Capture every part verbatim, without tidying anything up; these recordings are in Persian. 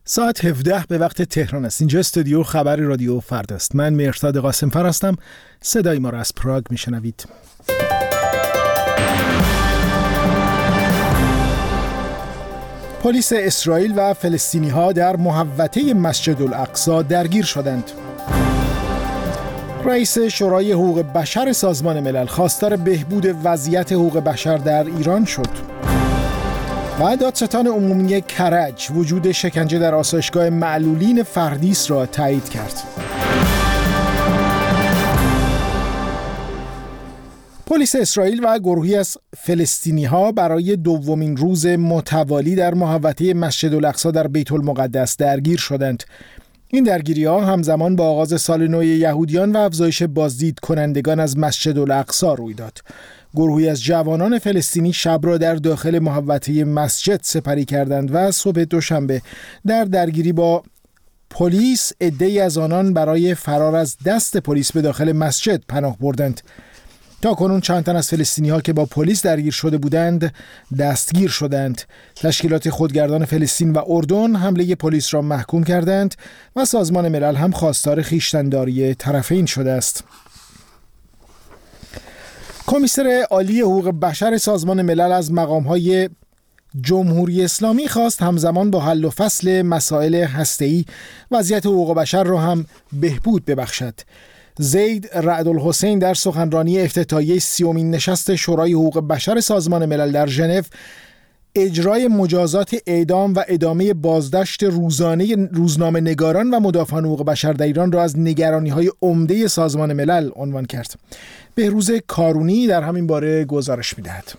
ساعت هفده به وقت تهران است. اینجا استودیو خبر رادیو فردا است. من مهرداد قاسم‌فر هستم. صدای ما را از پراگ میشنوید. پلیس اسرائیل و فلسطینی‌ها در محوطه مسجد الاقصی درگیر شدند. رئیس شورای حقوق بشر سازمان ملل خواستار بهبود وضعیت حقوق بشر در ایران شد. و دادستان عمومی کرج وجود شکنجه در آسایشگاه معلولین فردیس را تایید کرد. پلیس اسرائیل و گروهی از فلسطینی‌ها برای دومین روز متوالی در محوطه مسجد الاقصی در بیت المقدس درگیر شدند. این درگیری‌ها همزمان با آغاز سال نو یهودیان و افزایش بازدید کنندگان از مسجد الاقصی روی داد. گروهی از جوانان فلسطینی شب را در داخل محوطه مسجد سپری کردند و صبح دوشنبه در درگیری با پلیس عده‌ای از آنان برای فرار از دست پلیس به داخل مسجد پناه بردند. تا کنون چند تن از فلسطینی‌ها که با پلیس درگیر شده بودند دستگیر شدند. تشکیلات خودگردان فلسطین و اردن حمله پلیس را محکوم کردند و سازمان ملل هم خواستار خویشتن‌داری طرفین شده است. کمیسر عالی حقوق بشر سازمان ملل از مقام‌های جمهوری اسلامی خواست همزمان با حل و فصل مسائل هسته‌ای وضعیت حقوق بشر را هم بهبود ببخشد. زید رعد الحسین در سخنرانی افتتاحیه سیومین نشست شورای حقوق بشر سازمان ملل در ژنو اجرای مجازات اعدام و ادامه بازداشت روزانه روزنامه نگاران و مدافعان حقوق بشر در ایران را از نگرانی‌های عمده سازمان ملل عنوان کرد. بهروز کارونی در همین باره گزارش می‌دهد.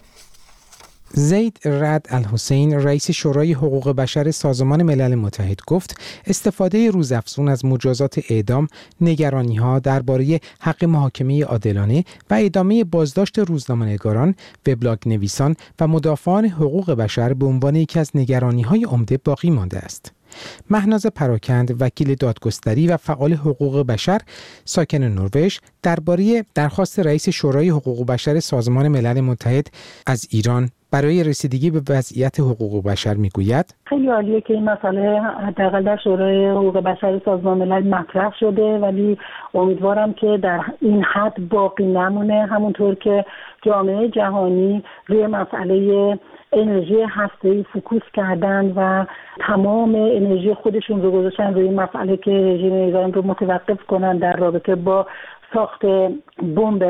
زید رعد الحسین رئیس شورای حقوق بشر سازمان ملل متحد گفت استفاده روزافزون از مجازات اعدام نگرانی‌ها درباره حق محاکمه عادلانه و ادامه بازداشت روزنامه‌نگاران، وبلاگ نویسان و مدافعان حقوق بشر به عنوان یکی از نگرانی‌های عمده باقی مانده است. مهناز پراکند وکیل دادگستری و فعال حقوق بشر ساکن نروژ درباره درخواست رئیس شورای حقوق بشر سازمان ملل متحد از ایران برای رسیدگی به وضعیت حقوق بشر میگوید خیلی عالیه که این مسئله حداقل در شورای حقوق بشر سازمان ملل مطرح شده، ولی امیدوارم که در این حد باقی نمونه، همونطور که جامعه جهانی روی مسئله انرژی هسته‌ای فوکوس کردن و تمام انرژی خودشون رو گذاشتن روی این مسئله که رژیم ایران رو متوقف کنن در رابطه با ساخت بمب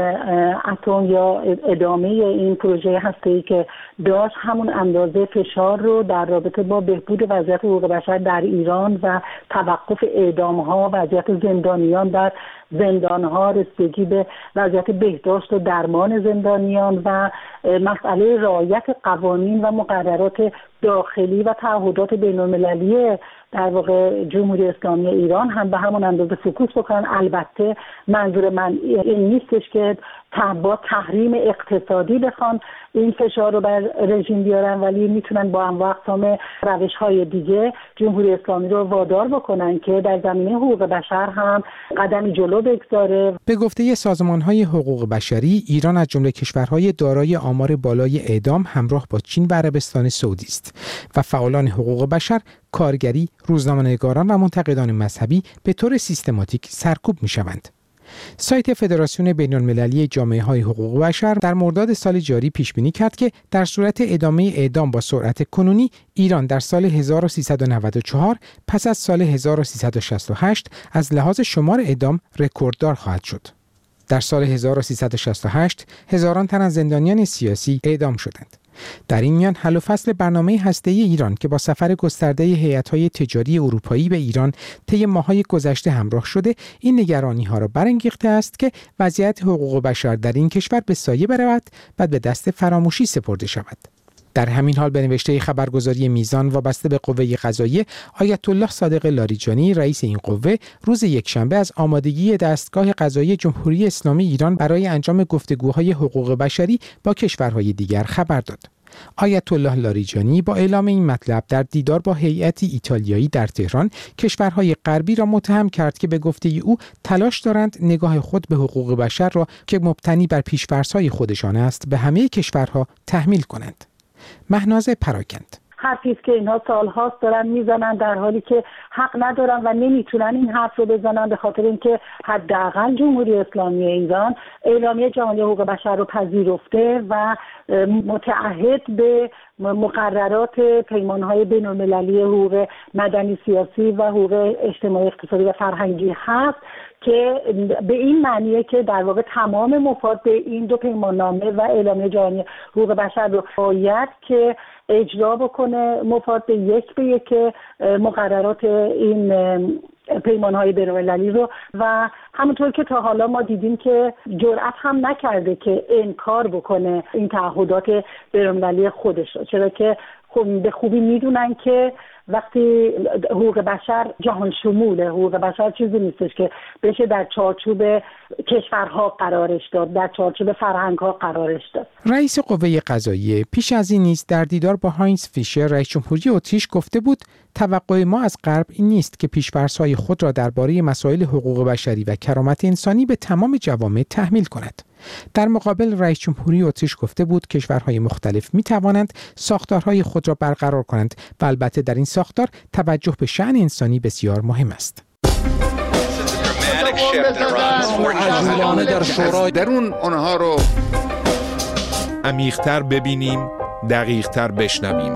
اتم یا ادامه این پروژه هسته‌ای که داشت. همون اندازه فشار رو در رابطه با بهبود وضعیت حقوق بشر در ایران و توقف اعدام‌ها، وضعیت زندانیان در زندان‌ها، رسیدگی به وضعیت بهداشت و درمان زندانیان و مسئله رعایت قوانین و مقررات داخلی و تعهدات بین‌المللی در واقع جمهوری اسلامی ایران هم به همون اندازه فوکوس بکنن. البته منظور من این نیستش که با تحریم اقتصادی بخوان این فشار رو بر رژیم بیارن، ولی میتونن با انواع اقسام روش‌های دیگه جمهوری اسلامی رو وادار بکنن که در زمینه حقوق بشر هم قدمی جلو بگذاره. به گفته سازمان‌های حقوق بشری، ایران از جمله کشورهای دارای آمار بالای اعدام همراه با چین و عربستان سعودی است و فعالان حقوق بشر، کارگری، روزنامه‌نگاران و منتقدان مذهبی به طور سیستماتیک سرکوب می‌شوند. سایت فدراسیون بین‌المللی جامعه‌های حقوق بشر در مرداد سال جاری پیش بینی کرد که در صورت ادامه اعدام با سرعت کنونی، ایران در سال هزار و سیصد و نود و چهار پس از سال هزار و سیصد و شصت و هشت از لحاظ شمار اعدام رکورددار خواهد شد. در سال هزار و سیصد و شصت و هشت هزاران تن از زندانیان سیاسی اعدام شدند. در این میان حل و فصل برنامه هسته‌ای ایران که با سفر گسترده هیئت‌های تجاری اروپایی به ایران طی ماه‌های گذشته همراه شده، این نگرانی‌ها را برانگیخته است که وضعیت حقوق بشر در این کشور به سایه برود و به دست فراموشی سپرده شود. در همین حال به نوشته خبرگزاری میزان وابسته به قوه قضاییه، آیت الله صادق لاریجانی رئیس این قوه روز یکشنبه از آمادگی دستگاه قضایی جمهوری اسلامی ایران برای انجام گفتگوهای حقوق بشری با کشورهای دیگر خبر داد. آیت الله لاریجانی با اعلام این مطلب در دیدار با هیئتی ایتالیایی در تهران کشورهای غربی را متهم کرد که به گفته او تلاش دارند نگاه خود به حقوق بشر را که مبتنی بر پیش‌فرض‌های خودشان است به همه کشورها تحمیل کنند. مهناز پراکند: حرفی است که اینها سالهاست دارن میزنن، در حالی که حق ندارن و نمیتونن این حرف رو بزنن، به خاطر اینکه حداقل جمهوری اسلامی ایران اعلامیه جهانی حقوق بشر رو پذیرفته و متعهد به مقررات پیمان‌های بین‌المللی حقوق مدنی سیاسی و حقوق اجتماعی اقتصادی و فرهنگی هست، که به این معنیه که در واقع تمام مفاد این دو پیماننامه و اعلامیه جهانی حقوق بشر رو باید که اجرا بکنه مفاد یک به یک مقررات این پیمان‌های بین‌المللی رو، و همونطور که تا حالا ما دیدیم که جرأت هم نکرده که انکار بکنه این تعهدات بین‌المللی خودش رو، چرا که خب به خوبی میدونن که وقتی حقوق بشر جهان شموله، حقوق بشر چیزی نیستش که بشه در چارچوب کشورها قرارش داد، در چارچوب فرهنگ‌ها قرارش داد. رئیس قوه قضاییه پیش از این نیز در دیدار با هاینز فیشر رئیس جمهوری اتریش گفته بود توقع ما از غرب این نیست که پیش‌فرض‌های خود را درباره مسائل حقوق بشری و کرامت انسانی به تمام جوامع تحمیل کند. در مقابل رئیس جمهوری اتریش گفته بود کشورهای مختلف می توانند ساختارهای خود را برقرار کنند و البته در این ساختار توجه به شأن انسانی بسیار مهم است. در شورای درون آنها رو عمیق‌تر ببینیم، دقیق‌تر بشنویم.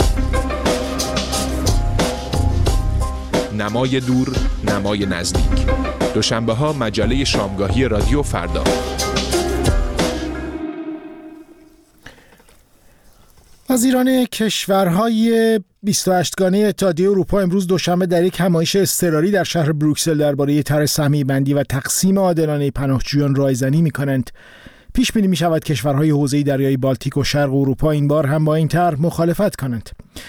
نمای دور، نمای نزدیک. دوشنبه ها مجله شامگاهی رادیو فردا. وزیران کشورهای بیست و هشت گانه اتحادیه اروپا امروز دوشنبه در یک همایش اضطراری در شهر بروکسل درباره طرح سهمیه بندی و تقسیم عادلانه پناهجویان رایزنی می‌کنند. پیش بینی می‌شود کشورهای حوزه دریای بالتیک و شرق اروپا این بار هم با این طرح مخالفت کنند.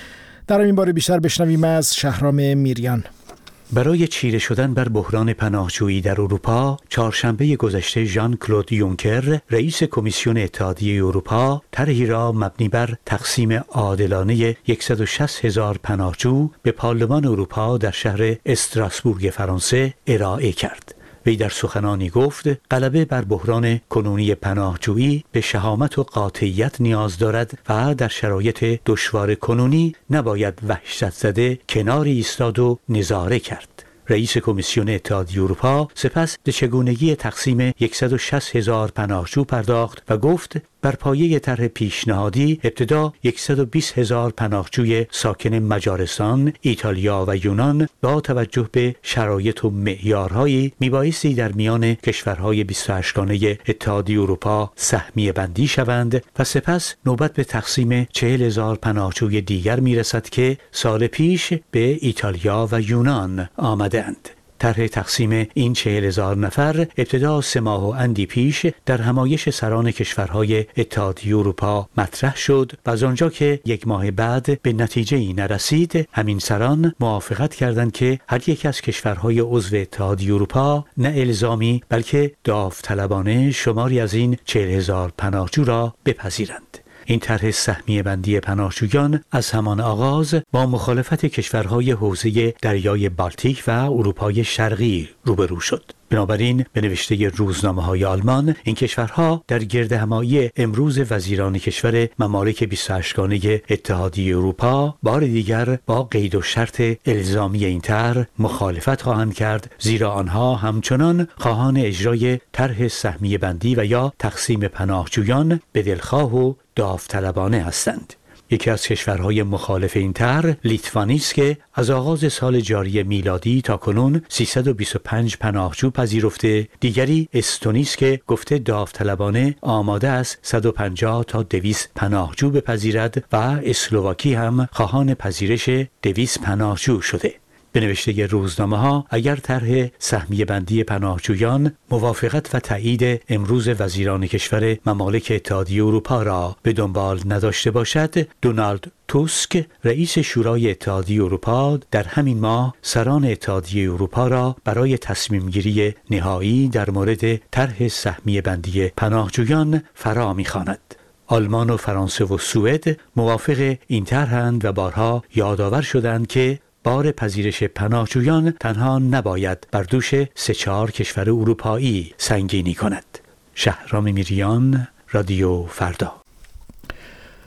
در این باره بیشتر بشنویم از شهرام میریان. برای چیره شدن بر بحران پناهجویی در اروپا، چهارشنبه گذشته ژان کلود یونکر، رئیس کمیسیون اتحادیه اروپا، طرحی را مبنی بر تقسیم عادلانه صد و شصت هزار پناهجو به پارلمان اروپا در شهر استراسبورگ فرانسه ارائه کرد. وی در سخنانی گفت غلبه بر بحران کنونی پناهجویی به شهامت و قاطعیت نیاز دارد و در شرایط دشوار کنونی نباید وحشت زده کنار ایستاد و نظاره کرد. رئیس کمیسیون اتحادیه اروپا سپس به چگونگی تقسیم صد و شصت هزار پناهجو پرداخت و گفت بر پایه طرح پیشنهادی ابتدا صد و بیست هزار پناهجوی ساکن مجارستان، ایتالیا و یونان با توجه به شرایط و معیارهایی میبایستی در میان کشورهای بیست و هشت گانه اتحادیه اروپا سهمیه بندی شوند و سپس نوبت به تقسیم چهل هزار پناهجوی دیگر میرسد که سال پیش به ایتالیا و یونان آمدند. طرح تقسیم این چهل هزار نفر ابتدا سه ماه و اندی پیش در همایش سران کشورهای اتحادیه اروپا مطرح شد و از آنجا که یک ماه بعد به نتیجه ای نرسید، همین سران موافقت کردند که هر یک از کشورهای عضو اتحادیه اروپا نه الزامی بلکه داوطلبانه شماری از این چهل هزار پناهجو را بپذیرند. این طرح سهمیه بندی پناهجویان از همان آغاز با مخالفت کشورهای حوزه دریای بالتیک و اروپای شرقی روبرو شد. بنابراین به نوشته روزنامه‌های آلمان این کشورها در گردهمایی امروز وزیران کشور ممالک بیست و هشت گانه اتحادیه اروپا بار دیگر با قید و شرط الزامی این طرح مخالفت خواهند کرد، زیرا آنها همچنان خواهان اجرای طرح سهمیه بندی و یا تقسیم پناهجویان به دلخواه و داوطلبانه هستند. یکی از کشورهای مخالف این طرح لیتوانی است که از آغاز سال جاری میلادی تا کنون سیصد و بیست و پنج پناهجو پذیرفته. دیگری استونی است که گفته داوطلبانه آماده است صد و پنجاه تا دویست پناهجو بپذیرد و اسلواکی هم خواهان پذیرش دویست پناهجو شده. به نوشته روزنامه ها اگر طرح سهمیه بندی پناهجویان موافقت و تایید امروز وزیران کشور ممالک اتحادیه اروپا را به دنبال نداشته باشد، دونالد توسک رئیس شورای اتحادیه اروپا در همین ماه سران اتحادیه اروپا را برای تصمیم گیری نهایی در مورد طرح سهمیه بندی پناهجویان فرا می‌خواند. آلمان و فرانسه و سوئد موافق این طرحند و بارها یادآور شدند که بار پذیرش پناهجویان تنها نباید بر دوش سه چهار کشور اروپایی سنگینی کند. شهرام میریان، رادیو فردا.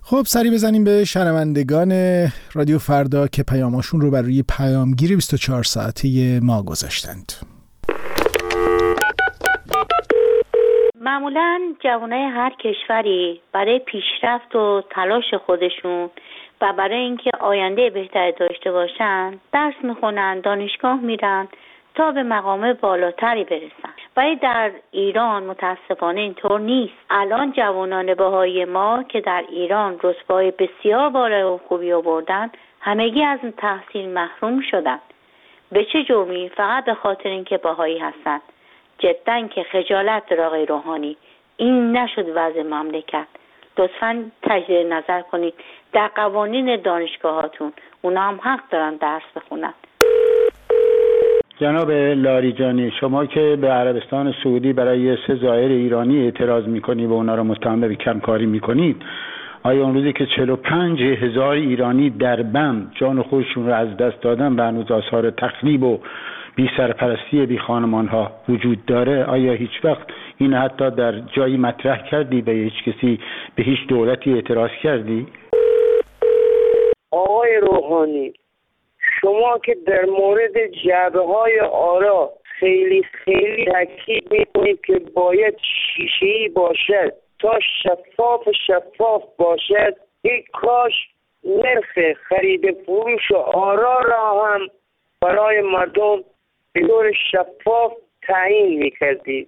خب سری بزنیم به شنوندگان رادیو فردا که پیاماشون رو بر روی پیامگیر بیست و چهار ساعته ما گذاشتند. معمولاً جوانای هر کشوری برای پیشرفت و تلاش خودشون و برای اینکه آینده بهتری داشته باشن درس میخونن، دانشگاه میرن تا به مقام بالاتری برسن. ولی در ایران متاسفانه اینطور نیست. الان جوانان بهایی ما که در ایران رتبه‌های بسیار بالا و خوبی آوردن همگی از تحصیل محروم شدن. به چه جرمی؟ فقط به خاطر اینکه بهایی هستن. جداً که خجالت داره آقای روحانی. این نشد وضع مملکت. لطفاً تجدید نظر کنید در قوانین دانشگاهاتون. اونا هم حق دارن درس بخونن. جناب لاریجانی، شما که به عربستان سعودی برای سه زائر ایرانی اعتراض میکنید و اونا رو متهم به کمکاری میکنید، آیا اون روزی که چهل و پنج هزار ایرانی در بم جان خودشون رو از دست دادن و هنوز آثار تخریب و بی سرپرستی بی خانمان ها وجود داره، آیا هیچ وقت این حتی در جایی مطرح کردی، به هیچ کسی، به هیچ دولتی اعتراض کردی؟ آقای روحانی، شما که در مورد جعبه های آرا خیلی خیلی تاکید میکنید که باید شیشه‌ای باشد تا شفاف شفاف باشد، یک کاش نرخ خرید فروش آرا را هم برای مردم به طور شفاف تعیین میکردید.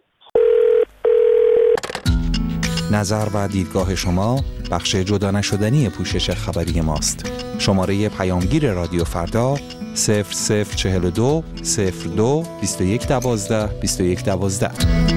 نظر و دیدگاه شما بخش جدا نشدنی پوشش خبری ماست. شماره پیامگیر رادیو فردا صفر صفر چهل و دو صفر دو بیست و یک دوازده بیست و یک دوازده.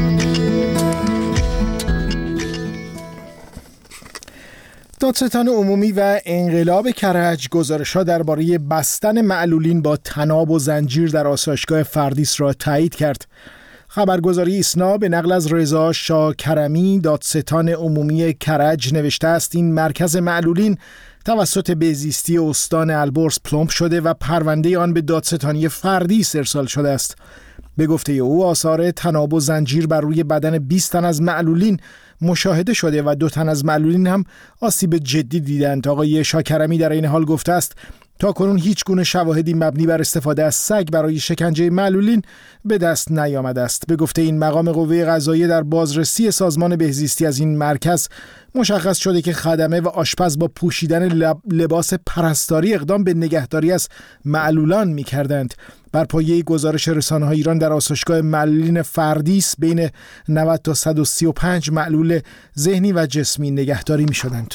دادستان عمومی و انقلاب کرج گزارش‌ها درباره بستن معلولین با طناب و زنجیر در آسایشگاه فردیس را تایید کرد. خبرگزاری ایسنا به نقل از رضا شاکرمی دادستان عمومی کرج نوشته است این مرکز معلولین توسط بهزیستی استان البرز پلمپ شده و پرونده آن به دادستانی فردیس ارسال شده است. به گفته او آثار طناب و زنجیر بر روی بدن بیست تن از معلولین مشاهده شده و دو تن از معلولین هم آسیب جدی دیدند. آقای شاکرمی در این حال گفته است تا کنون هیچ گونه شواهدی مبنی بر استفاده از سگ برای شکنجه معلولین به دست نیامده است. به گفته این مقام قوه قضاییه در بازرسی سازمان بهزیستی از این مرکز مشخص شده که خدمه و آشپز با پوشیدن لباس پرستاری اقدام به نگهداری از معلولان می‌کردند. بر پایه گزارش رسانه‌های ایران در آسایشگاه معلولین فردیس بین نود تا صد و سی و پنج معلول ذهنی و جسمی نگهداری می‌شدند.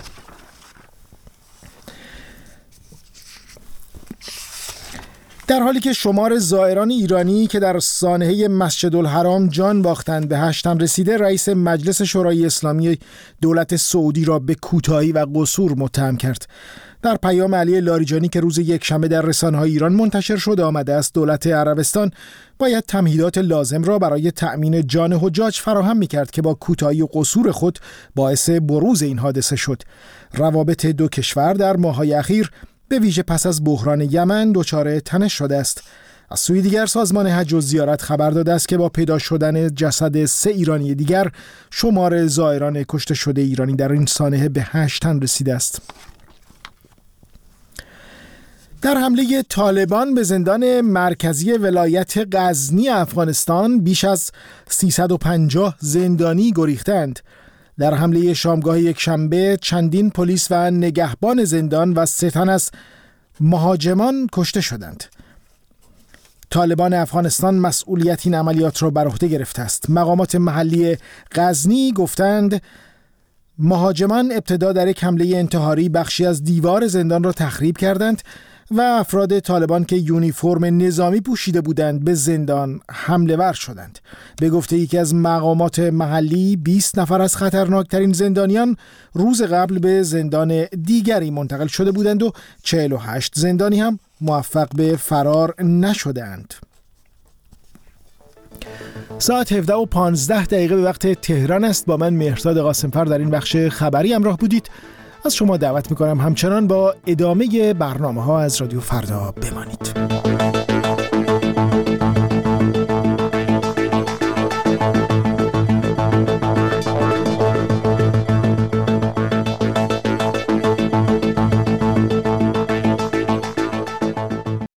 در حالی که شمار زائران ایرانی که در سانحه مسجدالحرام جان باختند به هشت هم رسیده، رئیس مجلس شورای اسلامی دولت سعودی را به کوتاهی و قصور متهم کرد. در پیام علی لاریجانی که روز یکشنبه در رسانه‌های ایران منتشر شده آمده است دولت عربستان باید تمهیدات لازم را برای تأمین جان حجاج فراهم می‌کرد که با کوتاهی و قصور خود باعث بروز این حادثه شد. روابط دو کشور در ماه‌های اخیر به ویژه پس از بحران یمن دچار تنش شده است. از سوی دیگر سازمان حج و زیارت خبر داده است که با پیدا شدن جسد سه ایرانی دیگر شمار زائران کشته شده ایرانی در این سانحه به هشت تن رسیده است. در حمله طالبان به زندان مرکزی ولایت غزنی افغانستان بیش از سیصد و پنجاه زندانی گریختند. در حمله شامگاه یک شنبه چندین پلیس و نگهبان زندان و سه تن از مهاجمان کشته شدند. طالبان افغانستان مسئولیت این عملیات را بر عهده گرفته است. مقامات محلی غزنی گفتند مهاجمان ابتدا در یک حمله انتحاری بخشی از دیوار زندان را تخریب کردند و افراد طالبان که یونیفرم نظامی پوشیده بودند به زندان حمله ور شدند. به گفته یکی از مقامات محلی بیست نفر از خطرناکترین زندانیان روز قبل به زندان دیگری منتقل شده بودند و چهل و هشت زندانی هم موفق به فرار نشدند. ساعت هفده و پانزده دقیقه به وقت تهران است. با من مهرداد قاسم‌فر در این بخش خبری همراه بودید. از شما دعوت میکنم همچنان با ادامه برنامه ها از رادیو فردا بمانید.